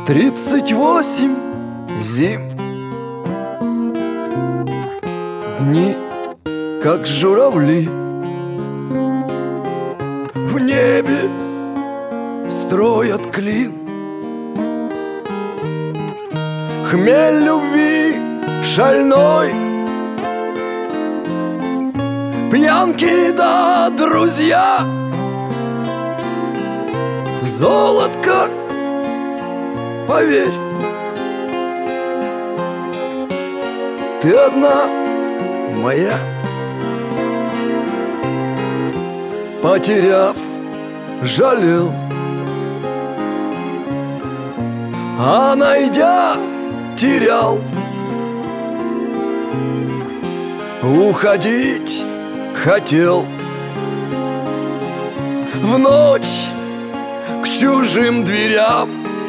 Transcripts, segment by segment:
38 зим. Дни, как журавли, в небе строят клин. Хмель любви шальной, пьянки да друзья. Золотко, поверь, ты одна моя. Потеряв, жалел, а найдя, терял. Уходить хотел в ночь к чужим дверям,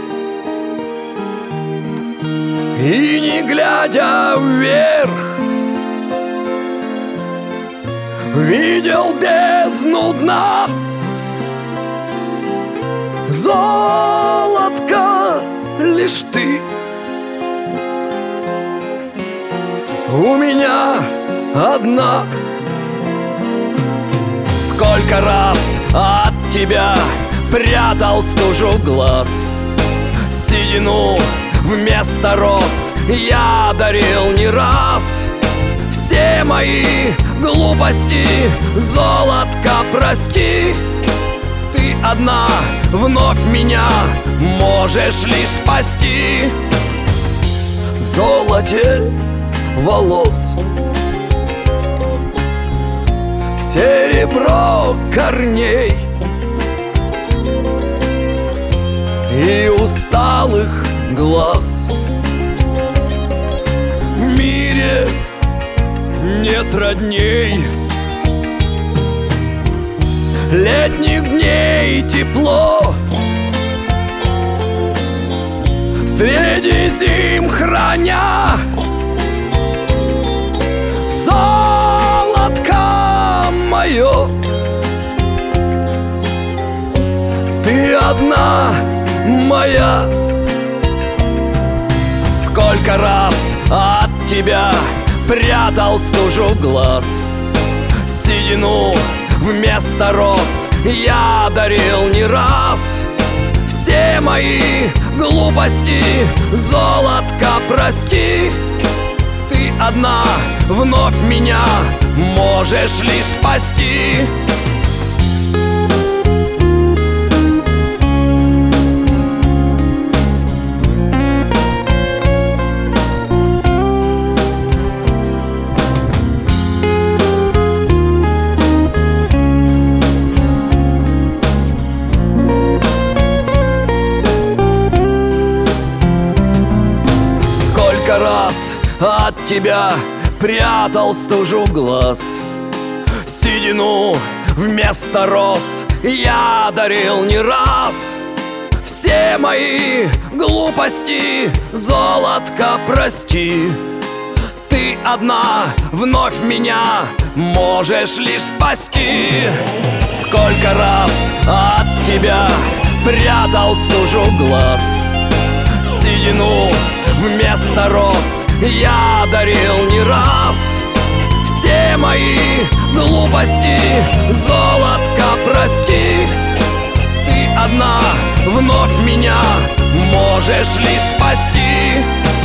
и не глядя вверх видел бездну дна. Золотко, лишь ты у меня одна. Сколько раз от тебя прятал стужу глаз, седину вместо роз я дарил не раз. Все мои глупости, золотко, прости. Ты одна вновь меня можешь лишь спасти. В золоте волос серебро корней и усталых глаз. В мире нет родней, летних дней тепло, среди зим храня. Золотко мое, ты одна моя. Сколько раз от тебя прятал стужу глаз, седину вместо роз я дарил не раз. Все мои глупости, золотко, прости. Ты одна вновь меня можешь лишь спасти. Сколько раз от тебя прятал стужу глаз, седину вместо роз я дарил не раз. Все мои глупости, золотко, прости. Ты одна вновь меня можешь лишь спасти. Сколько раз от тебя прятал стужу глаз, седину вместо роз я дарил не раз. Все мои глупости, золотко, прости. Ты одна вновь меня можешь лишь спасти.